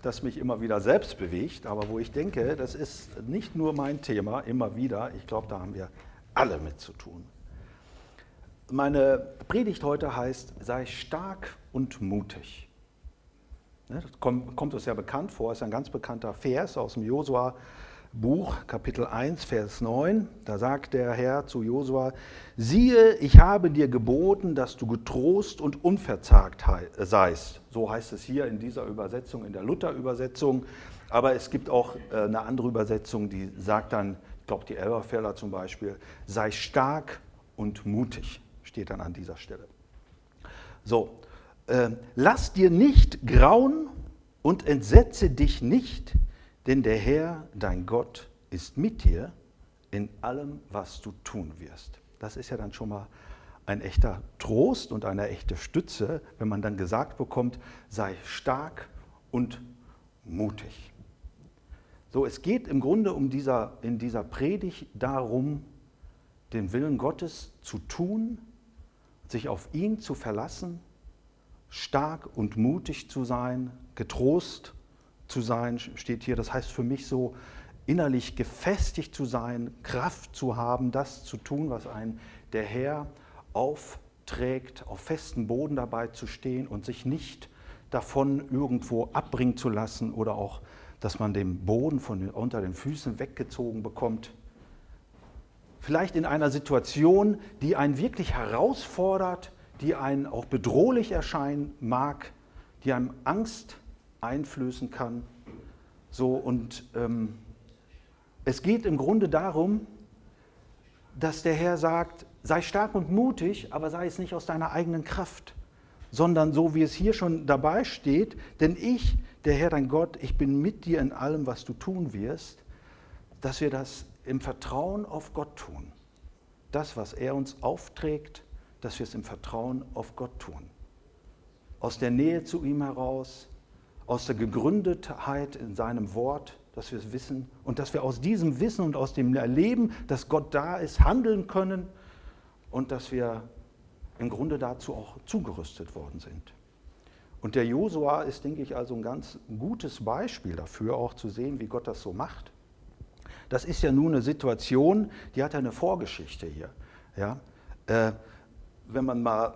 das mich immer wieder selbst bewegt, aber wo ich denke, das ist nicht nur mein Thema, immer wieder. Ich glaube, da haben wir alle mit zu tun. Meine Predigt heute heißt, sei stark und mutig. Das kommt uns ja bekannt vor, ist ein ganz bekannter Vers aus dem Josua-Buch, Kapitel 1, Vers 9. Da sagt der Herr zu Josua, siehe, ich habe dir geboten, dass du getrost und unverzagt seist. So heißt es hier in dieser Übersetzung, in der Luther-Übersetzung. Aber es gibt auch eine andere Übersetzung, die sagt dann, ich glaube die Elberfelder zum Beispiel, sei stark und mutig, steht dann an dieser Stelle. So. Lass dir nicht grauen und entsetze dich nicht, denn der Herr, dein Gott, ist mit dir in allem, was du tun wirst. Das ist ja dann schon mal ein echter Trost und eine echte Stütze, wenn man dann gesagt bekommt, sei stark und mutig. So, es geht im Grunde in dieser Predigt darum, den Willen Gottes zu tun, sich auf ihn zu verlassen, stark und mutig zu sein, getrost zu sein, steht hier. Das heißt für mich so, innerlich gefestigt zu sein, Kraft zu haben, das zu tun, was einen der Herr aufträgt, auf festem Boden dabei zu stehen und sich nicht davon irgendwo abbringen zu lassen oder auch, dass man den Boden unter den Füßen weggezogen bekommt. Vielleicht in einer Situation, die einen wirklich herausfordert, die einen auch bedrohlich erscheinen mag, die einem Angst einflößen kann. So, und es geht im Grunde darum, dass der Herr sagt, sei stark und mutig, aber sei es nicht aus deiner eigenen Kraft, sondern so wie es hier schon dabei steht, denn ich, der Herr dein Gott, ich bin mit dir in allem, was du tun wirst, dass wir das im Vertrauen auf Gott tun. Das, was er uns aufträgt, dass wir es im Vertrauen auf Gott tun. Aus der Nähe zu ihm heraus, aus der Gegründetheit in seinem Wort, dass wir es wissen und dass wir aus diesem Wissen und aus dem Erleben, dass Gott da ist, handeln können und dass wir im Grunde dazu auch zugerüstet worden sind. Und der Josua ist, denke ich, also ein ganz gutes Beispiel dafür, auch zu sehen, wie Gott das so macht. Das ist ja nun eine Situation, die hat ja eine Vorgeschichte hier. Ja? Wenn man mal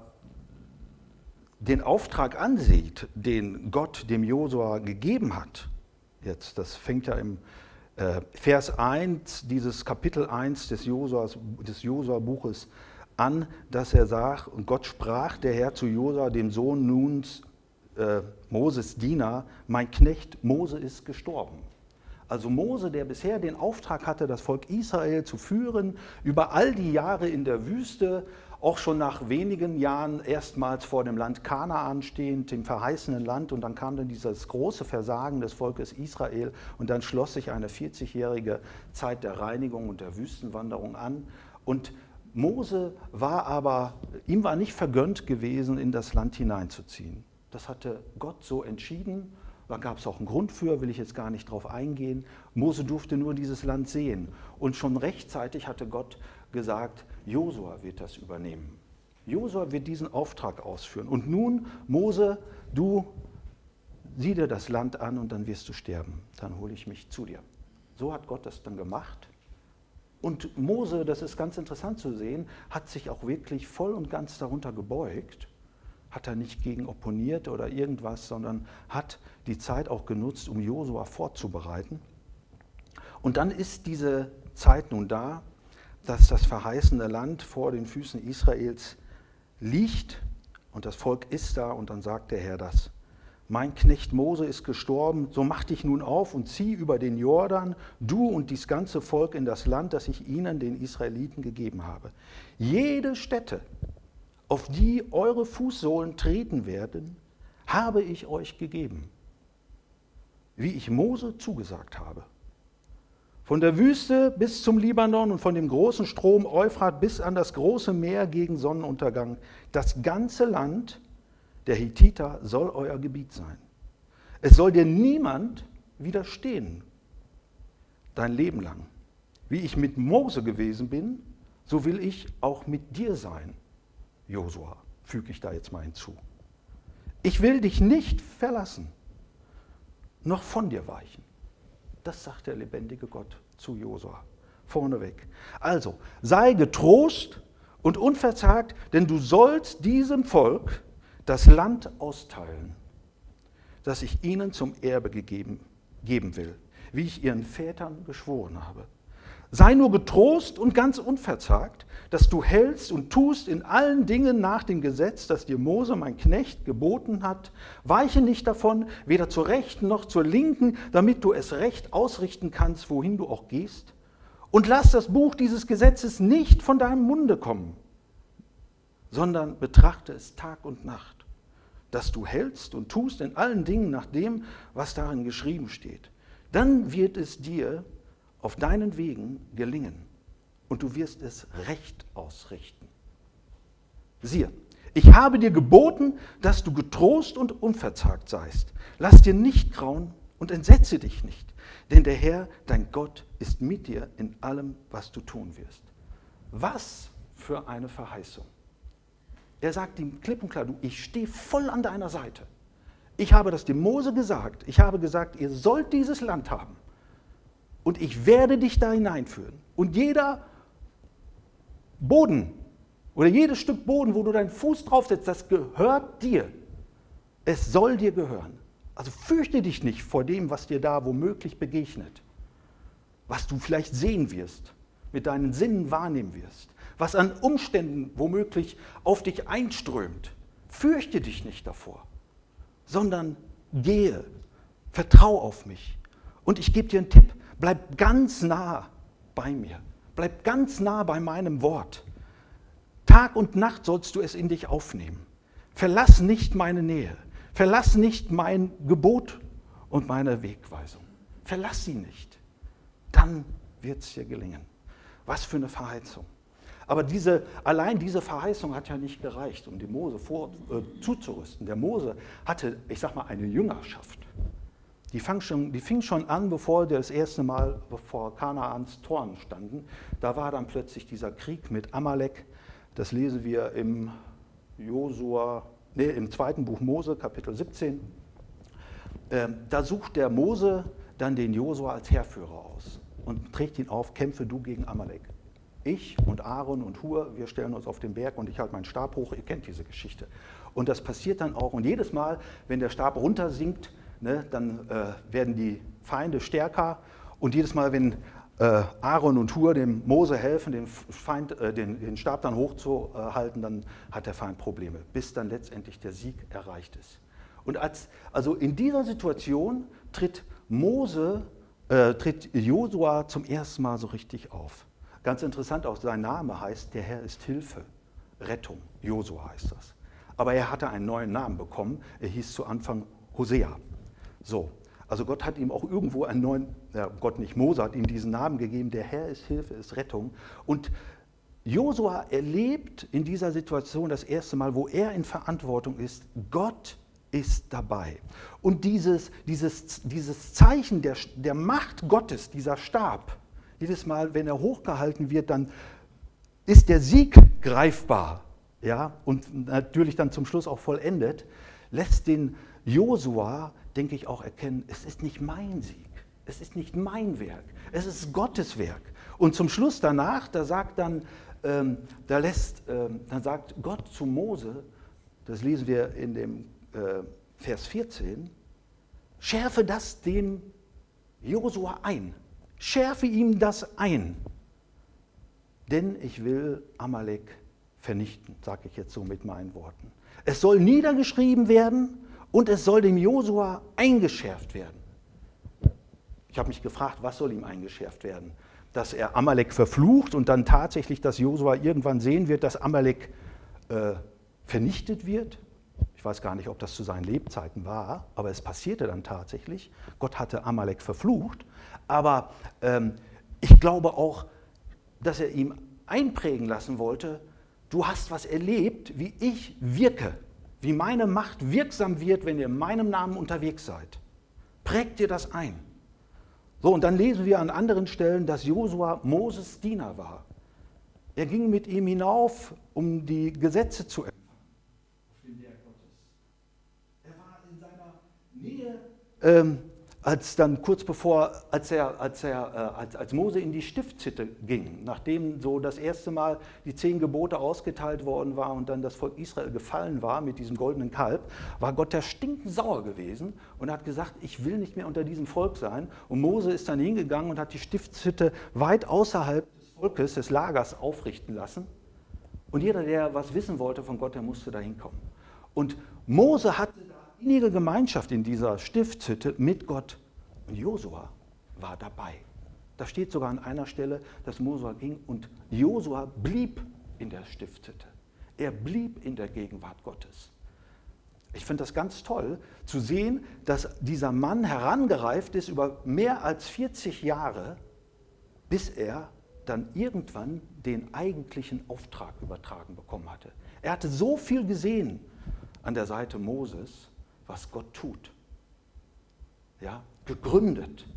den Auftrag ansieht, den Gott dem Josua gegeben hat, jetzt, das fängt ja im Vers 1, dieses Kapitel 1 des Josua-Buches an, dass er sagt, und Gott sprach der Herr zu Josua, dem Sohn Nuns, Moses Diener, mein Knecht Mose ist gestorben. Also Mose, der bisher den Auftrag hatte, das Volk Israel zu führen, über all die Jahre in der Wüste, auch schon nach wenigen Jahren erstmals vor dem Land Kanaan stehend, dem verheißenen Land, und dann kam dann dieses große Versagen des Volkes Israel und dann schloss sich eine 40-jährige Zeit der Reinigung und der Wüstenwanderung an. Und Mose ihm war nicht vergönnt gewesen, in das Land hineinzuziehen. Das hatte Gott so entschieden. Da gab es auch einen Grund für, will ich jetzt gar nicht drauf eingehen. Mose durfte nur dieses Land sehen. Und schon rechtzeitig hatte Gott gesagt, Josua wird das übernehmen. Josua wird diesen Auftrag ausführen. Und nun, Mose, du sieh dir das Land an und dann wirst du sterben. Dann hole ich mich zu dir. So hat Gott das dann gemacht. Und Mose, das ist ganz interessant zu sehen, hat sich auch wirklich voll und ganz darunter gebeugt. Hat er nicht gegen opponiert oder irgendwas, sondern hat die Zeit auch genutzt, um Josua vorzubereiten. Und dann ist diese Zeit nun da, dass das verheißene Land vor den Füßen Israels liegt und das Volk ist da und dann sagt der Herr das. Mein Knecht Mose ist gestorben, so mach dich nun auf und zieh über den Jordan, du und dies ganze Volk in das Land, das ich ihnen, den Israeliten, gegeben habe. Jede Stätte, auf die eure Fußsohlen treten werden, habe ich euch gegeben, wie ich Mose zugesagt habe. Von der Wüste bis zum Libanon und von dem großen Strom Euphrat bis an das große Meer gegen Sonnenuntergang, das ganze Land der Hethiter soll euer Gebiet sein. Es soll dir niemand widerstehen, dein Leben lang. Wie ich mit Mose gewesen bin, so will ich auch mit dir sein. Josua, füge ich da jetzt mal hinzu. Ich will dich nicht verlassen, noch von dir weichen. Das sagt der lebendige Gott zu Josua. Vorneweg. Also, sei getrost und unverzagt, denn du sollst diesem Volk das Land austeilen, das ich ihnen zum Erbe geben will, wie ich ihren Vätern geschworen habe. Sei nur getrost und ganz unverzagt, dass du hältst und tust in allen Dingen nach dem Gesetz, das dir Mose, mein Knecht, geboten hat. Weiche nicht davon, weder zur Rechten noch zur Linken, damit du es recht ausrichten kannst, wohin du auch gehst. Und lass das Buch dieses Gesetzes nicht von deinem Munde kommen, sondern betrachte es Tag und Nacht, dass du hältst und tust in allen Dingen nach dem, was darin geschrieben steht. Dann wird es dir auf deinen Wegen gelingen und du wirst es recht ausrichten. Siehe, ich habe dir geboten, dass du getrost und unverzagt seist. Lass dir nicht grauen und entsetze dich nicht, denn der Herr, dein Gott, ist mit dir in allem, was du tun wirst. Was für eine Verheißung. Er sagt ihm klipp und klar, du, ich stehe voll an deiner Seite. Ich habe das dem Mose gesagt. Ich habe gesagt, ihr sollt dieses Land haben. Und ich werde dich da hineinführen. Und jeder Boden oder jedes Stück Boden, wo du deinen Fuß draufsetzt, das gehört dir. Es soll dir gehören. Also fürchte dich nicht vor dem, was dir da womöglich begegnet. Was du vielleicht sehen wirst, mit deinen Sinnen wahrnehmen wirst. Was an Umständen womöglich auf dich einströmt. Fürchte dich nicht davor, sondern gehe, vertrau auf mich. Und ich gebe dir einen Tipp, bleib ganz nah bei mir. Bleib ganz nah bei meinem Wort. Tag und Nacht sollst du es in dich aufnehmen. Verlass nicht meine Nähe. Verlass nicht mein Gebot und meine Wegweisung. Verlass sie nicht. Dann wird es dir gelingen. Was für eine Verheißung. Aber allein diese Verheißung hat ja nicht gereicht, um den Mose zuzurüsten. Der Mose hatte, ich sag mal, eine Jüngerschaft. Die fing schon an, bevor das erste Mal vor Kanaans Toren standen. Da war dann plötzlich dieser Krieg mit Amalek. Das lesen wir im zweiten Buch Mose, Kapitel 17. Da sucht der Mose dann den Josua als Heerführer aus und trägt ihn auf, kämpfe du gegen Amalek. Ich und Aaron und Hur, wir stellen uns auf den Berg und ich halte meinen Stab hoch. Ihr kennt diese Geschichte. Und das passiert dann auch. Und jedes Mal, wenn der Stab runtersinkt, dann werden die Feinde stärker. Und jedes Mal, wenn Aaron und Hur dem Mose helfen, den Stab dann hochzuhalten, dann hat der Feind Probleme, bis dann letztendlich der Sieg erreicht ist. Und also in dieser Situation tritt Josua zum ersten Mal so richtig auf. Ganz interessant auch, sein Name heißt, der Herr ist Hilfe, Rettung. Josua heißt das. Aber er hatte einen neuen Namen bekommen. Er hieß zu Anfang Hosea. So, also Gott hat ihm auch irgendwo einen neuen, Gott nicht, Mose hat ihm diesen Namen gegeben. Der Herr ist Hilfe, ist Rettung. Und Josua erlebt in dieser Situation das erste Mal, wo er in Verantwortung ist, Gott ist dabei. Und dieses Zeichen der Macht Gottes, dieser Stab, jedes Mal, wenn er hochgehalten wird, dann ist der Sieg greifbar, ja, und natürlich dann zum Schluss auch vollendet, lässt den Josua, denke ich, auch erkennen, es ist nicht mein Sieg, es ist nicht mein Werk, es ist Gottes Werk. Und zum Schluss danach, da sagt Gott zu Mose, das lesen wir in dem Vers 14, schärfe das dem Josua ein. Schärfe ihm das ein, denn ich will Amalek vernichten, sage ich jetzt so mit meinen Worten. Es soll niedergeschrieben werden und es soll dem Josua eingeschärft werden. Ich habe mich gefragt, was soll ihm eingeschärft werden? Dass er Amalek verflucht und dann tatsächlich, dass Josua irgendwann sehen wird, dass Amalek vernichtet wird? Ich weiß gar nicht, ob das zu seinen Lebzeiten war, aber es passierte dann tatsächlich. Gott hatte Amalek verflucht. Aber ich glaube auch, dass er ihm einprägen lassen wollte, du hast was erlebt, wie ich wirke, wie meine Macht wirksam wird, wenn ihr in meinem Namen unterwegs seid. Prägt dir das ein. So, und dann lesen wir an anderen Stellen, dass Josua Moses Diener war. Er ging mit ihm hinauf, um die Gesetze zu empfangen. Auf den Berg Gottes. Er war in seiner Nähe als dann kurz bevor, als Mose in die Stiftshütte ging, nachdem so das erste Mal die 10 Gebote ausgeteilt worden war und dann das Volk Israel gefallen war mit diesem goldenen Kalb, war Gott ja stinkensauer gewesen und hat gesagt, ich will nicht mehr unter diesem Volk sein. Und Mose ist dann hingegangen und hat die Stiftshütte weit außerhalb des Volkes, des Lagers aufrichten lassen. Und jeder, der was wissen wollte von Gott, der musste da hinkommen. Und Mose hatte innige Gemeinschaft in dieser Stiftshütte mit Gott. Und Josua war dabei. Da steht sogar an einer Stelle, dass Mose ging und Josua blieb in der Stiftshütte. Er blieb in der Gegenwart Gottes. Ich finde das ganz toll, zu sehen, dass dieser Mann herangereift ist über mehr als 40 Jahre, bis er dann irgendwann den eigentlichen Auftrag übertragen bekommen hatte. Er hatte so viel gesehen an der Seite Moses, was Gott tut. Ja, gegründet.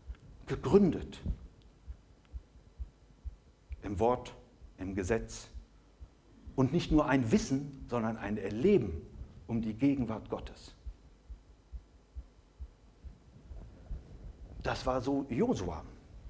Im Wort, im Gesetz. Und nicht nur ein Wissen, sondern ein Erleben um die Gegenwart Gottes. Das war so Josua.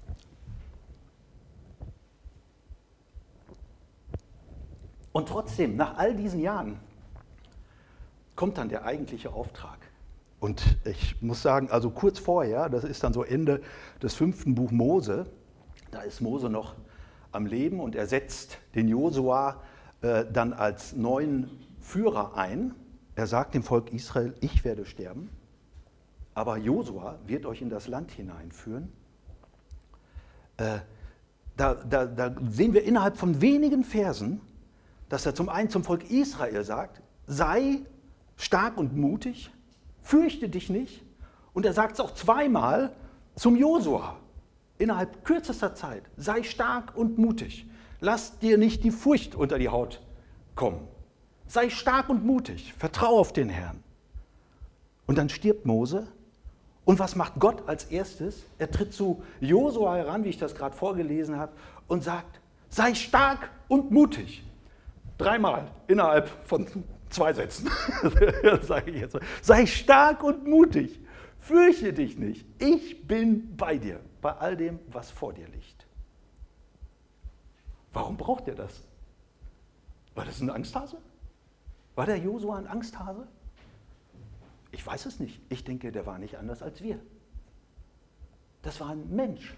Und trotzdem, nach all diesen Jahren, kommt dann der eigentliche Auftrag. Und ich muss sagen, also kurz vorher, das ist dann so Ende des 5. Buch Mose, da ist Mose noch am Leben und er setzt den Josua dann als neuen Führer ein. Er sagt dem Volk Israel, ich werde sterben, aber Josua wird euch in das Land hineinführen. Da sehen wir innerhalb von wenigen Versen, dass er zum einen zum Volk Israel sagt, sei stark und mutig, fürchte dich nicht. Und er sagt es auch zweimal zum Josua, innerhalb kürzester Zeit, sei stark und mutig. Lass dir nicht die Furcht unter die Haut kommen. Sei stark und mutig, vertraue auf den Herrn. Und dann stirbt Mose. Und was macht Gott als erstes? Er tritt zu Josua heran, wie ich das gerade vorgelesen habe, und sagt, sei stark und mutig. 3-mal innerhalb von 2 Sätzen. Sage ich jetzt. Sei stark und mutig. Fürchte dich nicht. Ich bin bei dir, bei all dem, was vor dir liegt. Warum braucht er das? War das ein Angsthase? War der Josua ein Angsthase? Ich weiß es nicht. Ich denke, der war nicht anders als wir. Das war ein Mensch.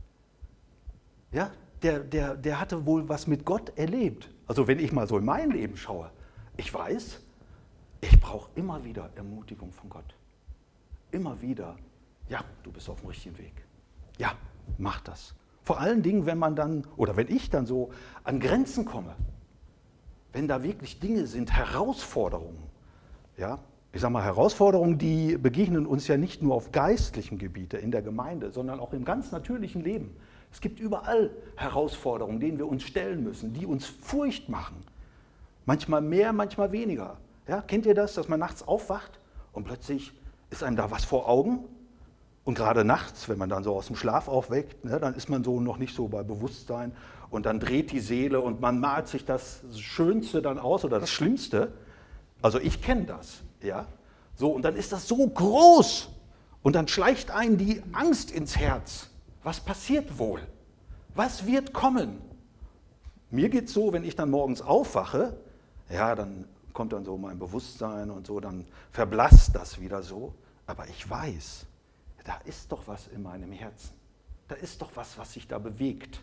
Ja, der hatte wohl was mit Gott erlebt. Also wenn ich mal so in mein Leben schaue, ich weiß, ich brauche immer wieder Ermutigung von Gott. Immer wieder, ja, du bist auf dem richtigen Weg. Ja, mach das. Vor allen Dingen, wenn man dann, oder wenn ich dann so an Grenzen komme, wenn da wirklich Dinge sind, Herausforderungen, ja, ich sage mal Herausforderungen, die begegnen uns ja nicht nur auf geistlichen Gebiete in der Gemeinde, sondern auch im ganz natürlichen Leben. Es gibt überall Herausforderungen, denen wir uns stellen müssen, die uns Furcht machen. Manchmal mehr, manchmal weniger. Ja, kennt ihr das, dass man nachts aufwacht und plötzlich ist einem da was vor Augen? Und gerade nachts, wenn man dann so aus dem Schlaf aufweckt, ne, dann ist man so noch nicht so bei Bewusstsein und dann dreht die Seele und man malt sich das Schönste dann aus oder das Schlimmste. Also ich kenne das, ja. So, und dann ist das so groß und dann schleicht einen die Angst ins Herz. Was passiert wohl? Was wird kommen? Mir geht es so, wenn ich dann morgens aufwache, ja, dann kommt dann so mein Bewusstsein und so, dann verblasst das wieder so. Aber ich weiß, da ist doch was in meinem Herzen. Da ist doch was, was sich da bewegt.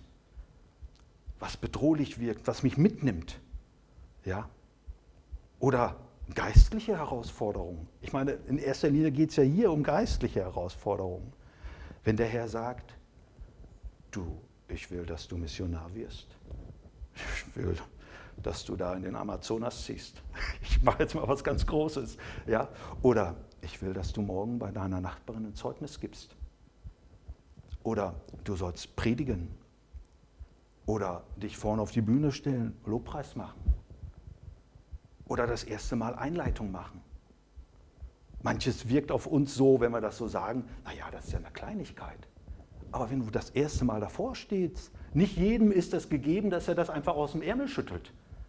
Was bedrohlich wirkt, was mich mitnimmt. Ja? Oder geistliche Herausforderungen. Ich meine, in erster Linie geht es ja hier um geistliche Herausforderungen. Wenn der Herr sagt, du, ich will, dass du Missionar wirst. Ich will, dass du da in den Amazonas ziehst. Ich mache jetzt mal was ganz Großes. Ja? Oder ich will, dass du morgen bei deiner Nachbarin ein Zeugnis gibst. Oder du sollst predigen. Oder dich vorne auf die Bühne stellen, Lobpreis machen. Oder das erste Mal Einleitung machen. Manches wirkt auf uns so, wenn wir das so sagen, naja, das ist ja eine Kleinigkeit. Aber wenn du das erste Mal davor stehst, nicht jedem ist das gegeben, dass er das einfach aus dem Ärmel schüttelt.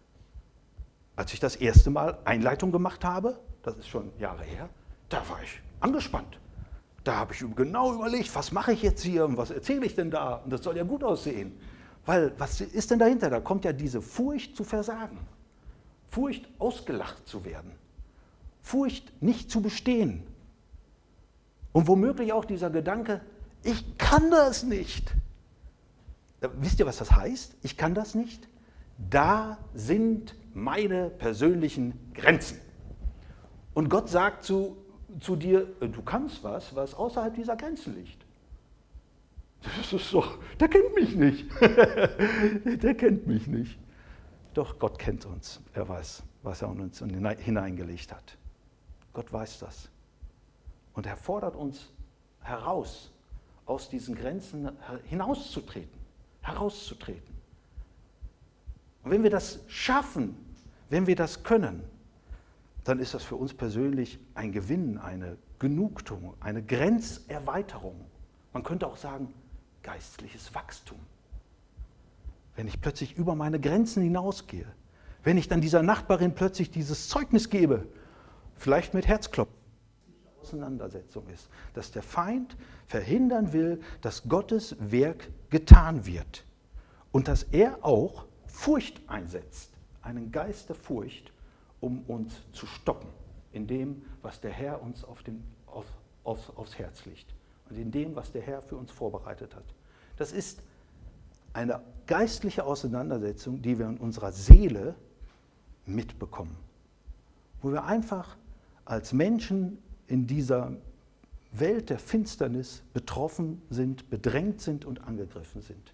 Als ich das erste Mal Einleitung gemacht habe, das ist schon Jahre her, da war ich angespannt. Da habe ich genau überlegt, was mache ich jetzt hier und was erzähle ich denn da? Und das soll ja gut aussehen. Weil, was ist denn dahinter? Da kommt ja diese Furcht zu versagen. Furcht, ausgelacht zu werden. Furcht, nicht zu bestehen. Und womöglich auch dieser Gedanke, ich kann das nicht. Wisst ihr, was das heißt? Ich kann das nicht? Da sind meine persönlichen Grenzen. Und Gott sagt zu dir, du kannst was außerhalb dieser Grenzen liegt. Das ist doch, der kennt mich nicht. Der kennt mich nicht. Doch Gott kennt uns. Er weiß, was er in uns hineingelegt hat. Gott weiß das. Und er fordert uns heraus, aus diesen Grenzen hinauszutreten. Und wenn wir das schaffen, wenn wir das können, dann ist das für uns persönlich ein Gewinn, eine Genugtuung, eine Grenzerweiterung. Man könnte auch sagen, geistliches Wachstum. Wenn ich plötzlich über meine Grenzen hinausgehe, wenn ich dann dieser Nachbarin plötzlich dieses Zeugnis gebe, vielleicht mit Herzklopfen, Auseinandersetzung ist, dass der Feind verhindern will, dass Gottes Werk getan wird und dass er auch Furcht einsetzt, einen Geist der Furcht, um uns zu stoppen in dem, was der Herr uns aufs Herz legt und in dem, was der Herr für uns vorbereitet hat. Das ist eine geistliche Auseinandersetzung, die wir in unserer Seele mitbekommen, wo wir einfach als Menschen in dieser Welt der Finsternis betroffen sind, bedrängt sind und angegriffen sind.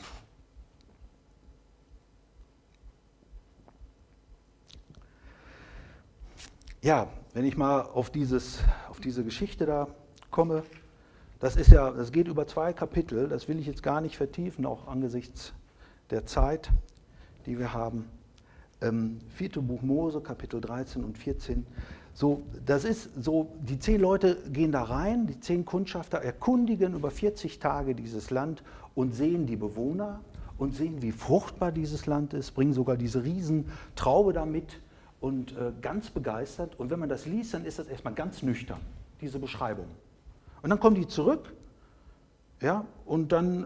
Ja, wenn ich mal auf diese Geschichte da komme, das geht über 2 Kapitel, das will ich jetzt gar nicht vertiefen, auch angesichts der Zeit, die wir haben. 4. Buch Mose, Kapitel 13 und 14. So, das ist so, die 10 Leute gehen da rein, die 10 Kundschafter erkundigen über 40 Tage dieses Land und sehen die Bewohner und sehen, wie fruchtbar dieses Land ist, bringen sogar diese Riesentraube da mit und ganz begeistert. Und wenn man das liest, dann ist das erstmal ganz nüchtern, diese Beschreibung. Und dann kommen die zurück, ja, und dann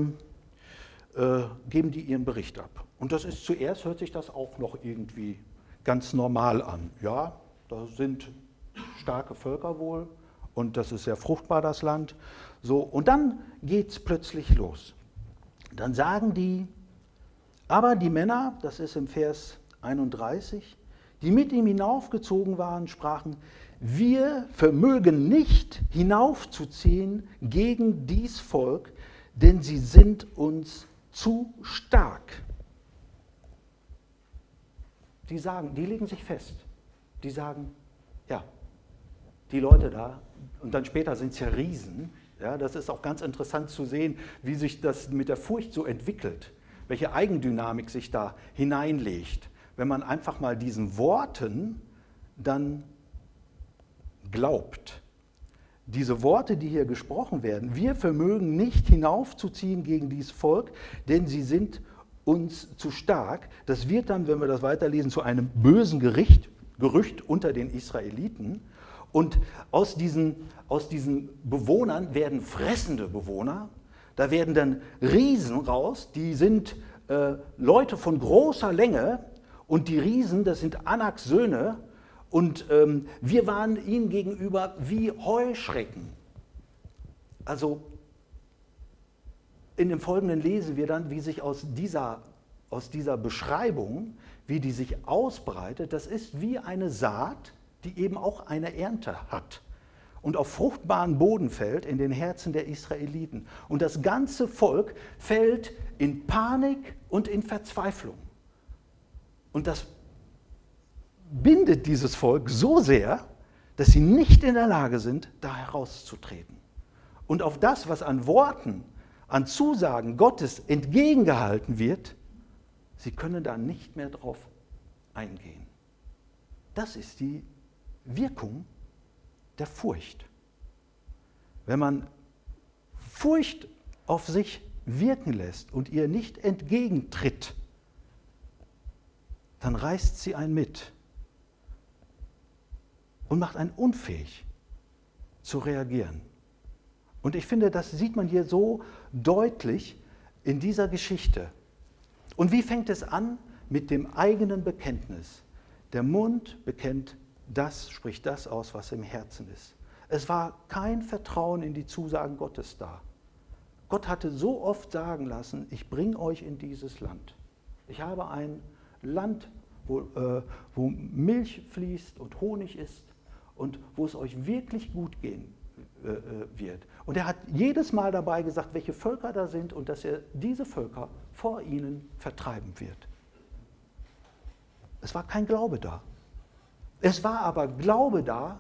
geben die ihren Bericht ab. Und zuerst hört sich das auch noch irgendwie ganz normal an. Ja, da sind starke Völker wohl und das ist sehr fruchtbar, das Land. So, und dann geht es plötzlich los. Dann sagen die, aber die Männer, das ist im Vers 31, die mit ihm hinaufgezogen waren, sprachen, wir vermögen nicht hinaufzuziehen gegen dies Volk, denn sie sind uns zu stark. Die legen sich fest. Die sagen, ja, die Leute da, und dann später sind es ja Riesen, ja, das ist auch ganz interessant zu sehen, wie sich das mit der Furcht so entwickelt, welche Eigendynamik sich da hineinlegt, wenn man einfach mal diesen Worten dann glaubt. Diese Worte, die hier gesprochen werden, wir vermögen nicht hinaufzuziehen gegen dieses Volk, denn sie sind uns zu stark. Das wird dann, wenn wir das weiterlesen, zu einem bösen Gerücht unter den Israeliten. Und aus diesen Bewohnern werden fressende Bewohner. Da werden dann Riesen raus, die sind Leute von großer Länge. Und die Riesen, das sind Anaks Söhne. Und wir waren ihnen gegenüber wie Heuschrecken. Also in dem Folgenden lesen wir dann, wie sich aus dieser Beschreibung, wie die sich ausbreitet, das ist wie eine Saat, die eben auch eine Ernte hat und auf fruchtbaren Boden fällt in den Herzen der Israeliten. Und das ganze Volk fällt in Panik und in Verzweiflung. Und das bindet dieses Volk so sehr, dass sie nicht in der Lage sind, da herauszutreten. Und auf das, was an Worten, an Zusagen Gottes entgegengehalten wird, sie können da nicht mehr drauf eingehen. Das ist die Wirkung der Furcht. Wenn man Furcht auf sich wirken lässt und ihr nicht entgegentritt, dann reißt sie einen mit und macht einen unfähig zu reagieren. Und ich finde, das sieht man hier so deutlich in dieser Geschichte. Und wie fängt es an? Mit dem eigenen Bekenntnis. Der Mund bekennt das, spricht das aus, was im Herzen ist. Es war kein Vertrauen in die Zusagen Gottes da. Gott hatte so oft sagen lassen, ich bringe euch in dieses Land. Ich habe ein Land, wo Milch fließt und Honig ist und wo es euch wirklich gut gehen wird. Und er hat jedes Mal dabei gesagt, welche Völker da sind und dass er diese Völker vor ihnen vertreiben wird. Es war kein Glaube da. Es war aber Glaube da,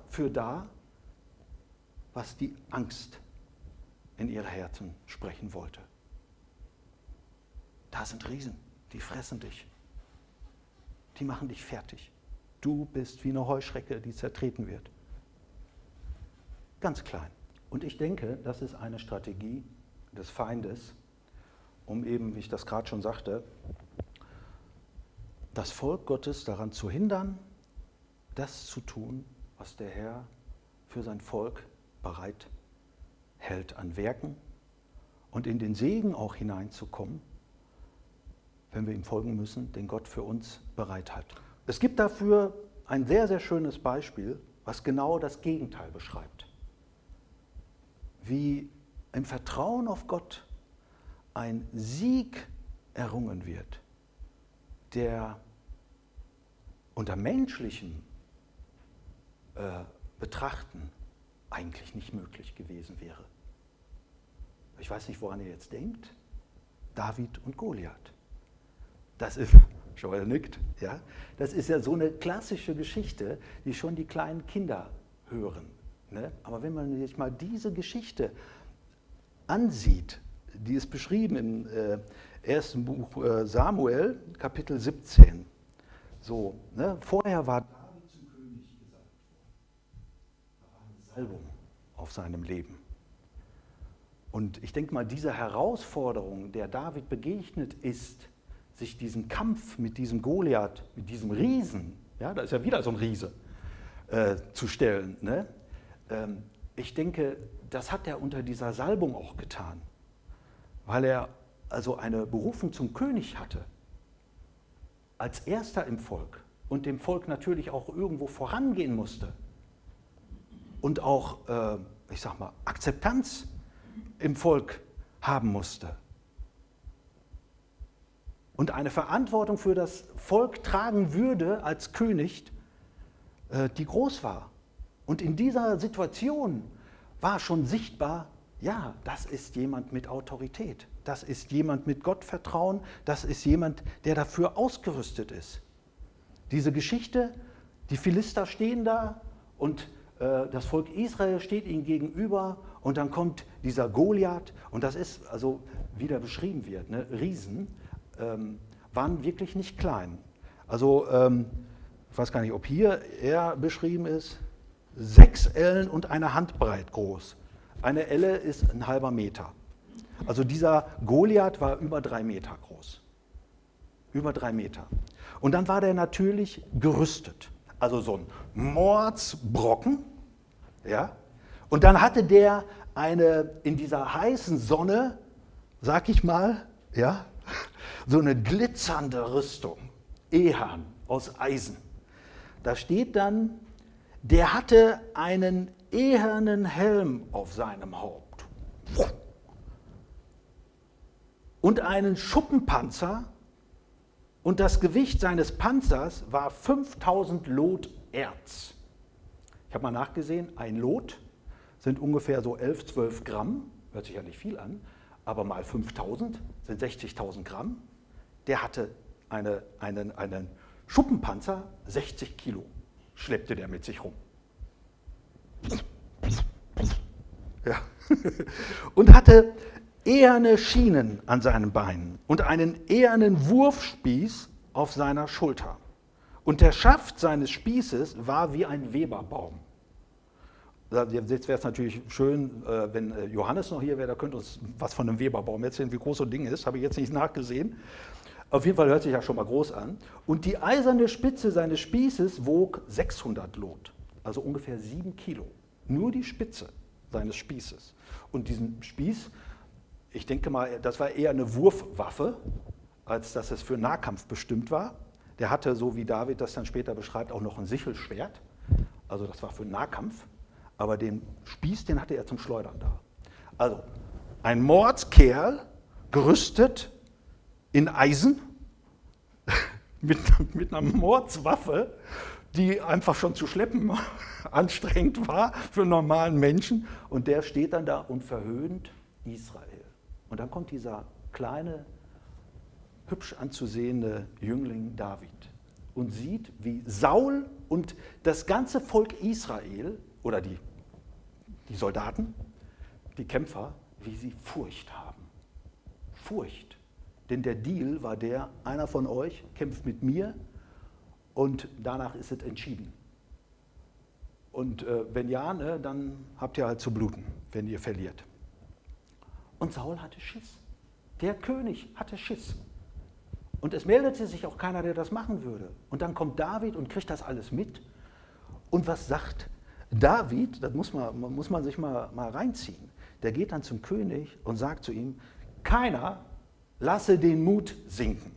was die Angst in ihre Herzen sprechen wollte. Da sind Riesen, die fressen dich. Die machen dich fertig. Du bist wie eine Heuschrecke, die zertreten wird. Ganz klein. Und ich denke, das ist eine Strategie des Feindes, um eben, wie ich das gerade schon sagte, das Volk Gottes daran zu hindern, das zu tun, was der Herr für sein Volk bereit hält an Werken und in den Segen auch hineinzukommen, wenn wir ihm folgen müssen, den Gott für uns bereit hat. Es gibt dafür ein sehr, sehr schönes Beispiel, was genau das Gegenteil beschreibt. Wie im Vertrauen auf Gott ein Sieg errungen wird, der unter menschlichem Betrachten eigentlich nicht möglich gewesen wäre. Ich weiß nicht, woran ihr jetzt denkt. David und Goliath. Das ist, Joel nickt, ja, das ist ja so eine klassische Geschichte, die schon die kleinen Kinder hören. Ne? Aber wenn man sich mal diese Geschichte ansieht, die ist beschrieben im ersten Buch Samuel, Kapitel 17. So, ne? Vorher war David zum König gesalbt worden. Da war eine Salbung auf seinem Leben. Und ich denke mal, diese Herausforderung, der David begegnet ist, sich diesen Kampf mit diesem Goliath, mit diesem Riesen, ja, da ist ja wieder so ein Riese, zu stellen. Ne? Ich denke, das hat er unter dieser Salbung auch getan, weil er also eine Berufung zum König hatte, als Erster im Volk und dem Volk natürlich auch irgendwo vorangehen musste und auch, ich sag mal, Akzeptanz im Volk haben musste. Und eine Verantwortung für das Volk tragen würde als König, die groß war. Und in dieser Situation war schon sichtbar, ja, das ist jemand mit Autorität, das ist jemand mit Gottvertrauen, das ist jemand, der dafür ausgerüstet ist. Diese Geschichte, die Philister stehen da und das Volk Israel steht ihnen gegenüber und dann kommt dieser Goliath und das ist, also wie da beschrieben wird, ne, Riesen, waren wirklich nicht klein. Also ich weiß gar nicht, ob hier er beschrieben ist, 6 Ellen und eine Handbreit groß. Eine Elle ist ein halber Meter. Also dieser Goliath war über 3 Meter groß. Über 3 Meter. Und dann war der natürlich gerüstet. Also so ein Mordsbrocken. Ja? Und dann hatte der in dieser heißen Sonne, sag ich mal, ja, so eine glitzernde Rüstung, ehern aus Eisen. Da steht dann, der hatte einen ehernen Helm auf seinem Haupt und einen Schuppenpanzer und das Gewicht seines Panzers war 5000 Lot Erz. Ich habe mal nachgesehen, ein Lot sind ungefähr so 11, 12 Gramm, hört sich ja nicht viel an, aber mal 5000 sind 60.000 Gramm. Der hatte einen Schuppenpanzer, 60 Kilo schleppte der mit sich rum. Ja. Und hatte eherne Schienen an seinen Beinen und einen ehernen Wurfspieß auf seiner Schulter. Und der Schaft seines Spießes war wie ein Weberbaum. Jetzt wäre es natürlich schön, wenn Johannes noch hier wäre, der könnte uns was von einem Weberbaum erzählen, wie groß so ein Ding ist, habe ich jetzt nicht nachgesehen. Auf jeden Fall hört sich ja schon mal groß an. Und die eiserne Spitze seines Spießes wog 600 Lot, also ungefähr 7 Kilo. Nur die Spitze. seines Spießes. Und diesen Spieß, ich denke mal, das war eher eine Wurfwaffe, als dass es für Nahkampf bestimmt war. Der hatte, so wie David das dann später beschreibt, auch noch ein Sichelschwert. Also das war für Nahkampf. Aber den Spieß, den hatte er zum Schleudern da. Also ein Mordskerl, gerüstet in Eisen, mit einer Mordswaffe, die einfach schon zu schleppen anstrengend war für einen normalen Menschen. Und der steht dann da und verhöhnt Israel. Und dann kommt dieser kleine, hübsch anzusehende Jüngling David und sieht, wie Saul und das ganze Volk Israel oder die Soldaten, die Kämpfer, wie sie Furcht haben. Furcht. Denn der Deal war der, einer von euch kämpft mit mir und danach ist es entschieden. Und wenn ja, ne, dann habt ihr halt zu bluten, wenn ihr verliert. Und Saul hatte Schiss. Der König hatte Schiss. Und es meldete sich auch keiner, der das machen würde. Und dann kommt David und kriegt das alles mit. Und was sagt David? Das muss man sich mal reinziehen. Der geht dann zum König und sagt zu ihm, keiner lasse den Mut sinken.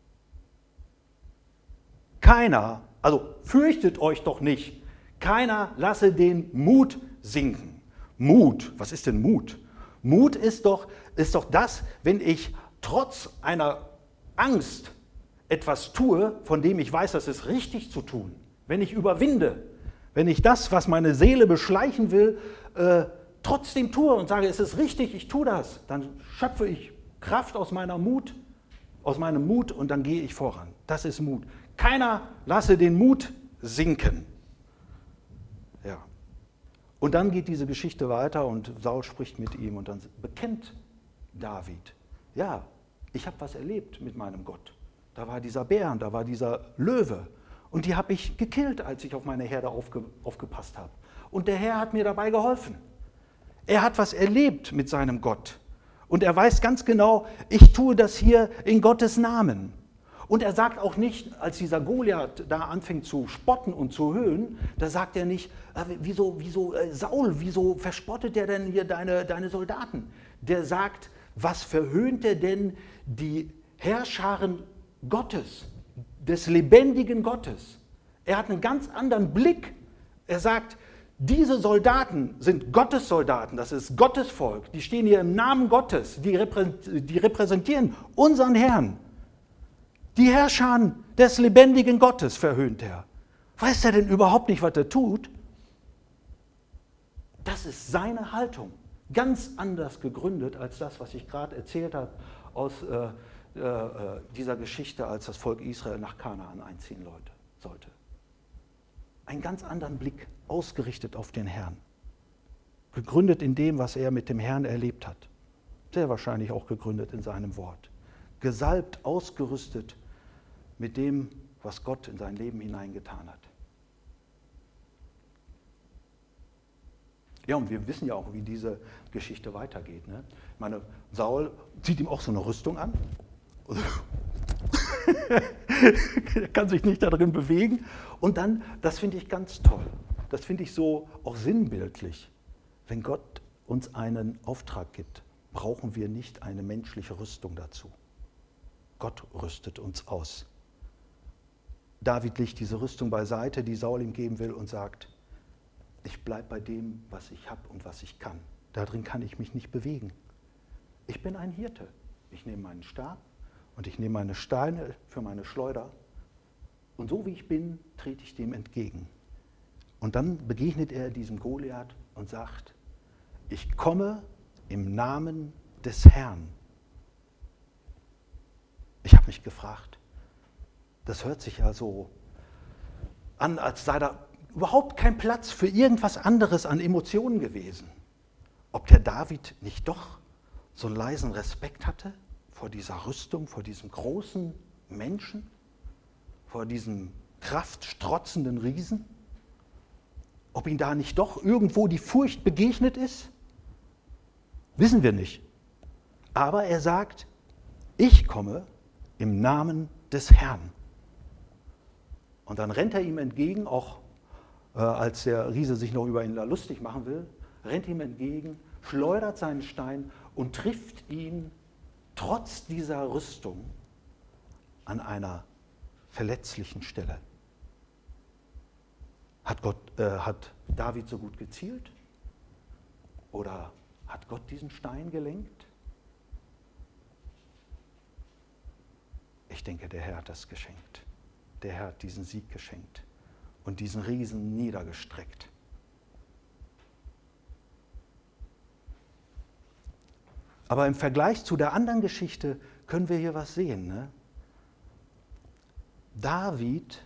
Keiner, also fürchtet euch doch nicht, keiner lasse den Mut sinken. Mut, was ist denn Mut? Mut ist doch das, wenn ich trotz einer Angst etwas tue, von dem ich weiß, das ist richtig zu tun. Wenn ich überwinde, wenn ich das, was meine Seele beschleichen will, trotzdem tue und sage, es ist richtig, ich tue das, dann schöpfe ich Kraft aus meinem Mut und dann gehe ich voran. Das ist Mut. Keiner lasse den Mut sinken. Ja. Und dann geht diese Geschichte weiter und Saul spricht mit ihm und dann bekennt David, ja, ich habe was erlebt mit meinem Gott. Da war dieser Bär, da war dieser Löwe und die habe ich gekillt, als ich auf meine Herde aufgepasst habe. Und der Herr hat mir dabei geholfen. Er hat was erlebt mit seinem Gott. Und er weiß ganz genau, ich tue das hier in Gottes Namen. Und er sagt auch nicht, als dieser Goliath da anfängt zu spotten und zu höhnen, da sagt er nicht, Saul, wieso verspottet der denn hier deine Soldaten? Der sagt, was verhöhnt er denn die Heerscharen Gottes, des lebendigen Gottes? Er hat einen ganz anderen Blick. Er sagt, diese Soldaten sind Gottes Soldaten, das ist Gottes Volk, die stehen hier im Namen Gottes, die repräsentieren unseren Herrn. Die Herrscher des lebendigen Gottes verhöhnt er. Weiß er denn überhaupt nicht, was er tut? Das ist seine Haltung. Ganz anders gegründet als das, was ich gerade erzählt habe aus dieser Geschichte, als das Volk Israel nach Kanaan einziehen sollte. Einen ganz anderen Blick, ausgerichtet auf den Herrn. Gegründet in dem, was er mit dem Herrn erlebt hat. Sehr wahrscheinlich auch gegründet in seinem Wort. Gesalbt, ausgerüstet mit dem, was Gott in sein Leben hineingetan hat. Ja, und wir wissen ja auch, wie diese Geschichte weitergeht. Ne? Ich meine, Saul zieht ihm auch so eine Rüstung an. Er kann sich nicht darin bewegen. Und dann, das finde ich ganz toll, das finde ich so auch sinnbildlich. Wenn Gott uns einen Auftrag gibt, brauchen wir nicht eine menschliche Rüstung dazu. Gott rüstet uns aus. David legt diese Rüstung beiseite, die Saul ihm geben will, und sagt, ich bleibe bei dem, was ich habe und was ich kann. Darin kann ich mich nicht bewegen. Ich bin ein Hirte. Ich nehme meinen Stab und ich nehme meine Steine für meine Schleuder. Und so wie ich bin, trete ich dem entgegen. Und dann begegnet er diesem Goliath und sagt, ich komme im Namen des Herrn. Ich habe mich gefragt, das hört sich ja so an, als sei da überhaupt kein Platz für irgendwas anderes an Emotionen gewesen. Ob der David nicht doch so einen leisen Respekt hatte vor dieser Rüstung, vor diesem großen Menschen, vor diesem kraftstrotzenden Riesen? Ob ihm da nicht doch irgendwo die Furcht begegnet ist? Wissen wir nicht. Aber er sagt, ich komme im Namen des Herrn. Und dann rennt er ihm entgegen, auch als der Riese sich noch über ihn lustig machen will, rennt ihm entgegen, schleudert seinen Stein und trifft ihn trotz dieser Rüstung an einer verletzlichen Stelle. Hat David so gut gezielt? Oder hat Gott diesen Stein gelenkt? Ich denke, der Herr hat das geschenkt. Der Herr hat diesen Sieg geschenkt und diesen Riesen niedergestreckt. Aber im Vergleich zu der anderen Geschichte können wir hier was sehen. Ne? David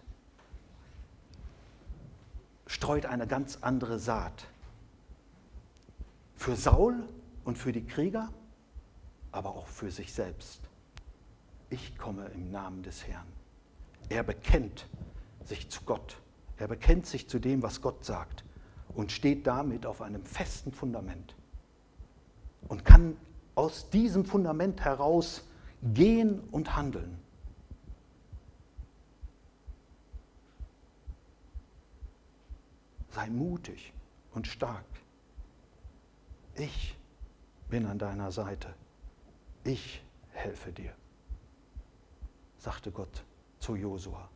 streut eine ganz andere Saat. Für Saul und für die Krieger, aber auch für sich selbst. Ich komme im Namen des Herrn. Er bekennt sich zu Gott. Er bekennt sich zu dem, was Gott sagt und steht damit auf einem festen Fundament und kann aus diesem Fundament heraus gehen und handeln. Sei mutig und stark. Ich bin an deiner Seite. Ich helfe dir, sagte Gott zu Josua.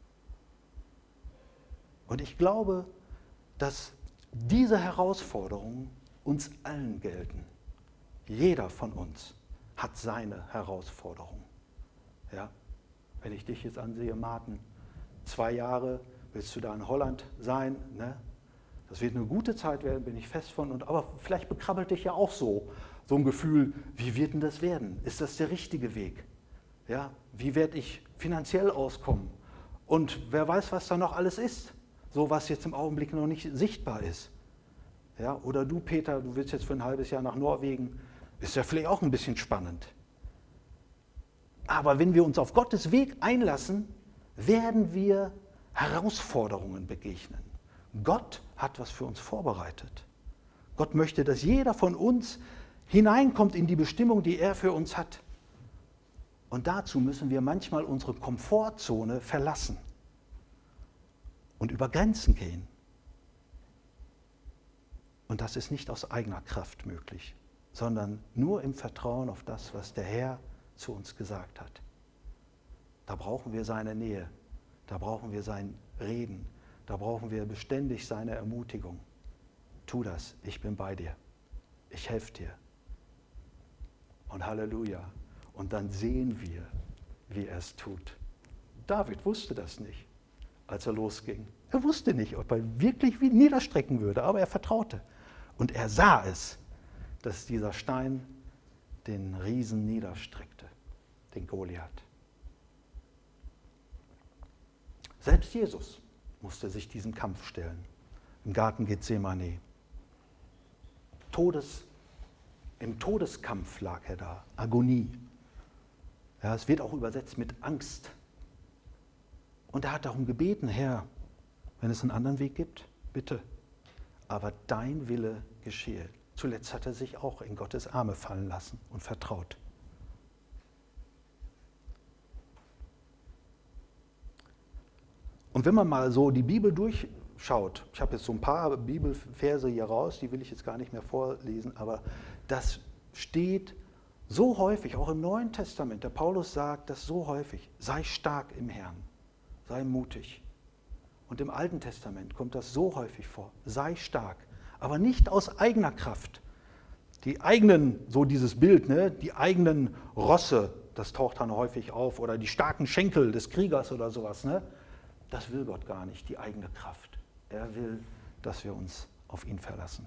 Und ich glaube, dass diese Herausforderungen uns allen gelten. Jeder von uns hat seine Herausforderung. Ja? Wenn ich dich jetzt ansehe, Martin, 2 Jahre willst du da in Holland sein, ne? Das wird eine gute Zeit werden, bin ich fest von. Aber vielleicht bekrabbelt dich ja auch so ein Gefühl, wie wird denn das werden? Ist das der richtige Weg? Ja? Wie werde ich finanziell auskommen? Und wer weiß, was da noch alles ist, so was jetzt im Augenblick noch nicht sichtbar ist. Ja? Oder du, Peter, du willst jetzt für ein halbes Jahr nach Norwegen, ist ja vielleicht auch ein bisschen spannend. Aber wenn wir uns auf Gottes Weg einlassen, werden wir Herausforderungen begegnen. Gott hat was für uns vorbereitet. Gott möchte, dass jeder von uns hineinkommt in die Bestimmung, die er für uns hat. Und dazu müssen wir manchmal unsere Komfortzone verlassen und über Grenzen gehen. Und das ist nicht aus eigener Kraft möglich, sondern nur im Vertrauen auf das, was der Herr zu uns gesagt hat. Da brauchen wir seine Nähe, da brauchen wir sein Reden, da brauchen wir beständig seine Ermutigung. Tu das, ich bin bei dir, ich helfe dir. Und Halleluja. Und dann sehen wir, wie er es tut. David wusste das nicht, als er losging. Er wusste nicht, ob er wirklich niederstrecken würde, aber er vertraute. Und er sah es, dass dieser Stein den Riesen niederstreckte, den Goliath. Selbst Jesus musste sich diesem Kampf stellen, im Garten Gethsemane. Im Todeskampf lag er da, Agonie. Ja, es wird auch übersetzt mit Angst. Und er hat darum gebeten, Herr, wenn es einen anderen Weg gibt, bitte, aber dein Wille geschehe. Zuletzt hat er sich auch in Gottes Arme fallen lassen und vertraut. Und wenn man mal so die Bibel durchschaut, ich habe jetzt so ein paar Bibelverse hier raus, die will ich jetzt gar nicht mehr vorlesen, aber das steht so häufig, auch im Neuen Testament. Der Paulus sagt das so häufig, sei stark im Herrn, sei mutig. Und im Alten Testament kommt das so häufig vor, sei stark, aber nicht aus eigener Kraft. Die eigenen, so dieses Bild, ne, die eigenen Rosse, das taucht dann häufig auf, oder die starken Schenkel des Kriegers oder sowas, ne? Das will Gott gar nicht, die eigene Kraft. Er will, dass wir uns auf ihn verlassen.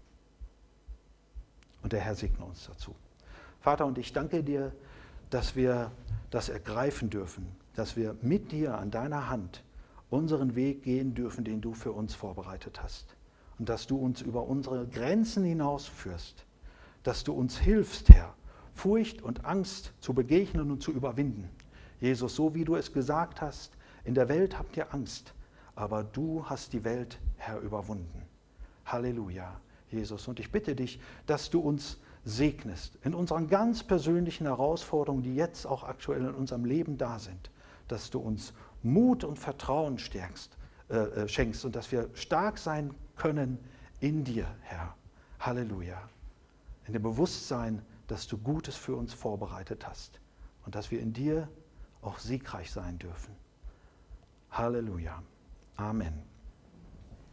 Und der Herr segne uns dazu. Vater, und ich danke dir, dass wir das ergreifen dürfen, dass wir mit dir an deiner Hand unseren Weg gehen dürfen, den du für uns vorbereitet hast. Und dass du uns über unsere Grenzen hinausführst, dass du uns hilfst, Herr, Furcht und Angst zu begegnen und zu überwinden. Jesus, so wie du es gesagt hast, in der Welt habt ihr Angst, aber du hast die Welt, Herr, überwunden. Halleluja, Jesus. Und ich bitte dich, dass du uns segnest in unseren ganz persönlichen Herausforderungen, die jetzt auch aktuell in unserem Leben da sind, dass du uns Mut und Vertrauen schenkst und dass wir stark sein können in dir, Herr. Halleluja. In dem Bewusstsein, dass du Gutes für uns vorbereitet hast und dass wir in dir auch siegreich sein dürfen. Halleluja. Amen.